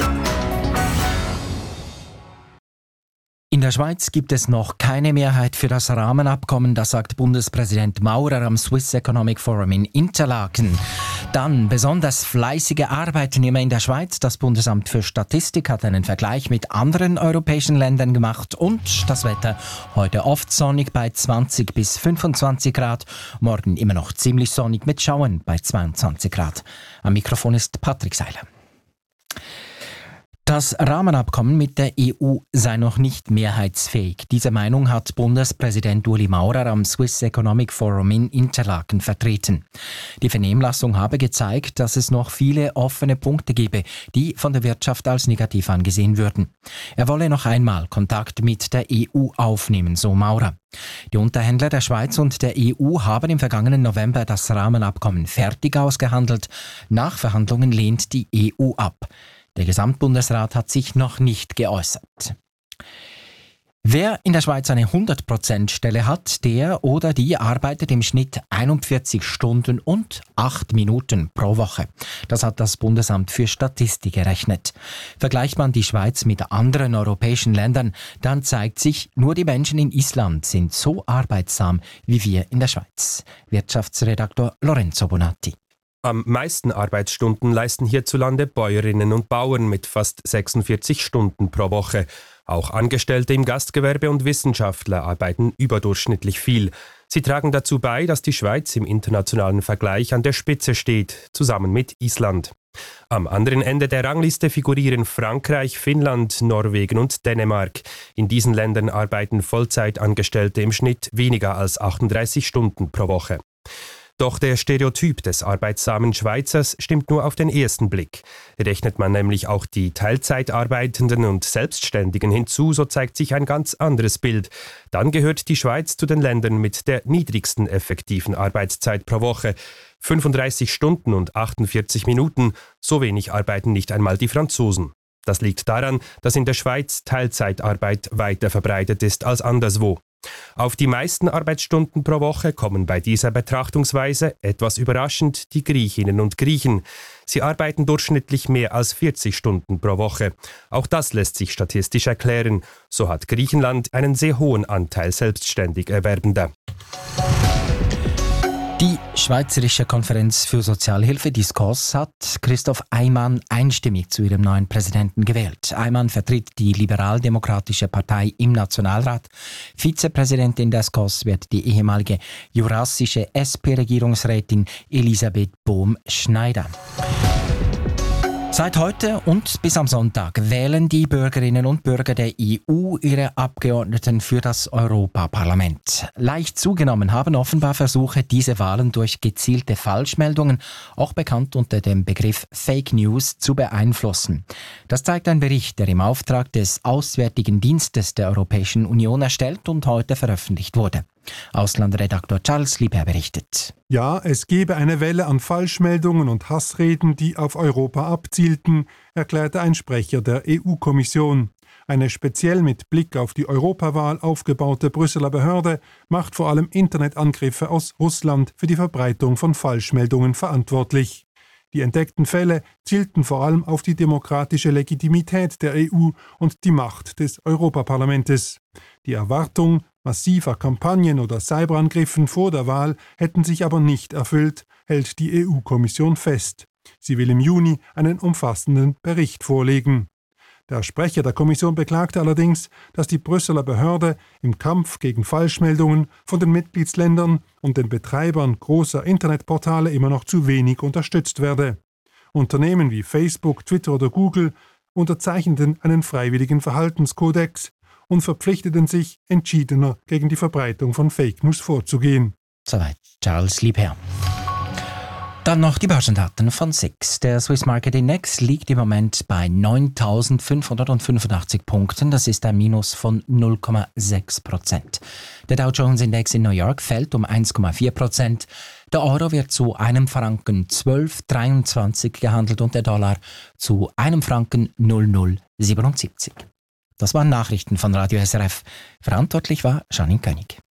In der Schweiz gibt es noch keine Mehrheit für das Rahmenabkommen, das sagt Bundespräsident Maurer am Swiss Economic Forum in Interlaken. Dann besonders fleißige Arbeitnehmer in der Schweiz. Das Bundesamt für Statistik hat einen Vergleich mit anderen europäischen Ländern gemacht. Und das Wetter heute oft sonnig bei 20 bis 25 Grad. Morgen immer noch ziemlich sonnig mit Schauern bei 22 Grad. Am Mikrofon ist Patrick Seiler. Das Rahmenabkommen mit der EU sei noch nicht mehrheitsfähig. Diese Meinung hat Bundespräsident Ueli Maurer am Swiss Economic Forum in Interlaken vertreten. Die Vernehmlassung habe gezeigt, dass es noch viele offene Punkte gebe, die von der Wirtschaft als negativ angesehen würden. Er wolle noch einmal Kontakt mit der EU aufnehmen, so Maurer. Die Unterhändler der Schweiz und der EU haben im vergangenen November das Rahmenabkommen fertig ausgehandelt. Nach Verhandlungen lehnt die EU ab. Der Gesamtbundesrat hat sich noch nicht geäußert. Wer in der Schweiz eine 100%-Stelle hat, der oder die arbeitet im Schnitt 41 Stunden und 8 Minuten pro Woche. Das hat das Bundesamt für Statistik errechnet. Vergleicht man die Schweiz mit anderen europäischen Ländern, dann zeigt sich, nur die Menschen in Island sind so arbeitsam wie wir in der Schweiz. Wirtschaftsredaktor Lorenzo Bonatti. Am meisten Arbeitsstunden leisten hierzulande Bäuerinnen und Bauern mit fast 46 Stunden pro Woche. Auch Angestellte im Gastgewerbe und Wissenschaftler arbeiten überdurchschnittlich viel. Sie tragen dazu bei, dass die Schweiz im internationalen Vergleich an der Spitze steht, zusammen mit Island. Am anderen Ende der Rangliste figurieren Frankreich, Finnland, Norwegen und Dänemark. In diesen Ländern arbeiten Vollzeitangestellte im Schnitt weniger als 38 Stunden pro Woche. Doch der Stereotyp des arbeitsamen Schweizers stimmt nur auf den ersten Blick. Rechnet man nämlich auch die Teilzeitarbeitenden und Selbstständigen hinzu, so zeigt sich ein ganz anderes Bild. Dann gehört die Schweiz zu den Ländern mit der niedrigsten effektiven Arbeitszeit pro Woche. 35 Stunden und 48 Minuten, so wenig arbeiten nicht einmal die Franzosen. Das liegt daran, dass in der Schweiz Teilzeitarbeit weiter verbreitet ist als anderswo. Auf die meisten Arbeitsstunden pro Woche kommen bei dieser Betrachtungsweise, etwas überraschend, die Griechinnen und Griechen. Sie arbeiten durchschnittlich mehr als 40 Stunden pro Woche. Auch das lässt sich statistisch erklären. So hat Griechenland einen sehr hohen Anteil selbstständig Erwerbender. Die Schweizerische Konferenz für Sozialhilfe, die SKOS, hat Christoph Aymann einstimmig zu ihrem neuen Präsidenten gewählt. Aymann vertritt die Liberaldemokratische Partei im Nationalrat. Vizepräsidentin der SKOS wird die ehemalige jurassische SP-Regierungsrätin Elisabeth Bohm-Schneider. Seit heute und bis am Sonntag wählen die Bürgerinnen und Bürger der EU ihre Abgeordneten für das Europaparlament. Leicht zugenommen haben offenbar Versuche, diese Wahlen durch gezielte Falschmeldungen, auch bekannt unter dem Begriff Fake News, zu beeinflussen. Das zeigt ein Bericht, der im Auftrag des Auswärtigen Dienstes der Europäischen Union erstellt und heute veröffentlicht wurde. Auslandredaktor Charles Liebherr berichtet. Ja, es gebe eine Welle an Falschmeldungen und Hassreden, die auf Europa abzielten, erklärte ein Sprecher der EU-Kommission. Eine speziell mit Blick auf die Europawahl aufgebaute Brüsseler Behörde macht vor allem Internetangriffe aus Russland für die Verbreitung von Falschmeldungen verantwortlich. Die entdeckten Fälle zielten vor allem auf die demokratische Legitimität der EU und die Macht des Europaparlamentes. Die Erwartung massiver Kampagnen oder Cyberangriffen vor der Wahl hätten sich aber nicht erfüllt, hält die EU-Kommission fest. Sie will im Juni einen umfassenden Bericht vorlegen. Der Sprecher der Kommission beklagte allerdings, dass die Brüsseler Behörde im Kampf gegen Falschmeldungen von den Mitgliedsländern und den Betreibern großer Internetportale immer noch zu wenig unterstützt werde. Unternehmen wie Facebook, Twitter oder Google unterzeichneten einen freiwilligen Verhaltenskodex und verpflichteten sich, entschiedener gegen die Verbreitung von Fake News vorzugehen. Soweit Charles Liebherr. Dann noch die Börsendaten von SIX. Der Swiss Market Index liegt im Moment bei 9.585 Punkten. Das ist ein Minus von 0,6%. Der Dow Jones Index in New York fällt um 1,4%. Der Euro wird zu einem Franken 12,23 gehandelt und der Dollar zu einem Franken 0,077. Das waren Nachrichten von Radio SRF. Verantwortlich war Janine König.